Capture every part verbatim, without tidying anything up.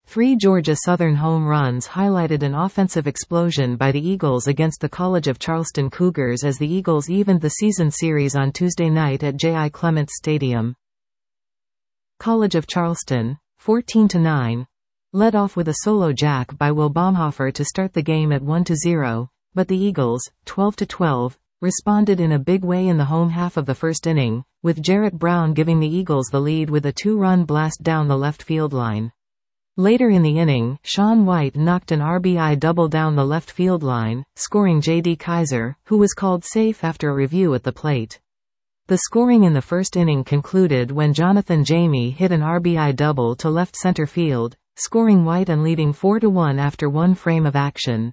Three Georgia Southern home runs highlighted an offensive explosion by the Eagles against the College of Charleston Cougars as the Eagles evened the season series on Tuesday night at J I Clements Stadium. College of Charleston, fourteen to nine, led off with a solo jack by Will Baumhofer to start the game at one to zero, but the Eagles, twelve to twelve, responded in a big way in the home half of the first inning, with Jarrett Brown giving the Eagles the lead with a two-run blast down the left field line. Later in the inning, Sean White knocked an R B I double down the left field line, scoring J D Kaiser, who was called safe after a review at the plate. The scoring in the first inning concluded when Jonathan Jamie hit an R B I double to left center field, scoring White and leading four to one after one frame of action.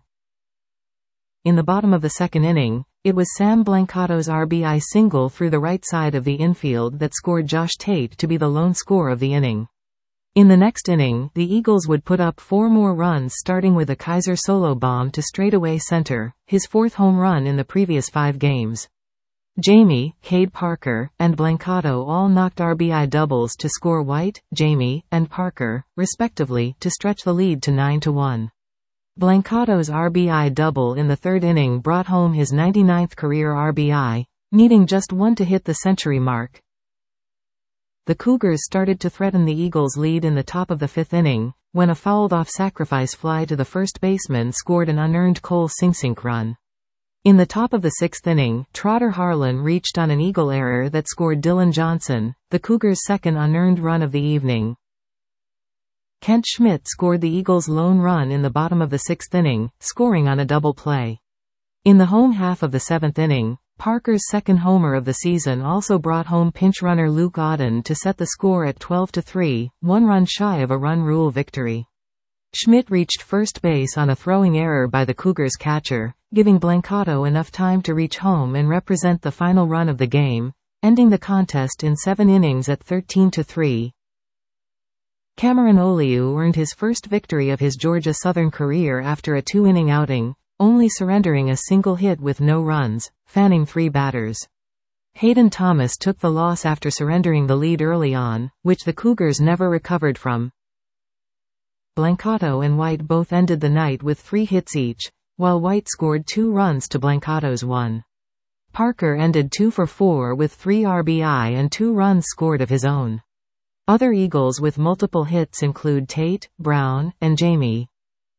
In the bottom of the second inning, it was Sam Blancato's R B I single through the right side of the infield that scored Josh Tate to be the lone score of the inning. In the next inning, the Eagles would put up four more runs starting with a Kaiser solo bomb to straightaway center, his fourth home run in the previous five games. Jamie, Cade Parker, and Blancato all knocked R B I doubles to score White, Jamie, and Parker, respectively, to stretch the lead to nine to one. Blancato's R B I double in the third inning brought home his ninety-ninth career R B I, needing just one to hit the century mark. The Cougars started to threaten the Eagles' lead in the top of the fifth inning, when a fouled-off sacrifice fly to the first baseman scored an unearned Cole Singsink run. In the top of the sixth inning, Trotter Harlan reached on an Eagle error that scored Dylan Johnson, the Cougars' second unearned run of the evening. Kent Schmidt scored the Eagles' lone run in the bottom of the sixth inning, scoring on a double play. In the home half of the seventh inning, Parker's second homer of the season also brought home pinch runner Luke Auden to set the score at twelve to three, one run shy of a run rule victory. Schmidt reached first base on a throwing error by the Cougars catcher, giving Blancato enough time to reach home and represent the final run of the game, ending the contest in seven innings at thirteen to three. Cameron Oliu earned his first victory of his Georgia Southern career after a two-inning outing, only surrendering a single hit with no runs, fanning three batters. Hayden Thomas took the loss after surrendering the lead early on, which the Cougars never recovered from. Blancato and White both ended the night with three hits each, while White scored two runs to Blancato's one. Parker ended two for four with three R B I and two runs scored of his own. Other Eagles with multiple hits include Tate, Brown, and Jamie.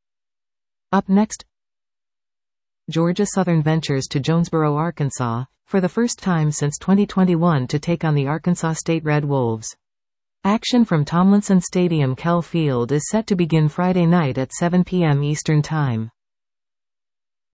Up next, Georgia Southern ventures to Jonesboro, Arkansas, for the first time since twenty twenty-one to take on the Arkansas State Red Wolves. Action from Tomlinson Stadium Kell Field is set to begin Friday night at seven p m Eastern Time.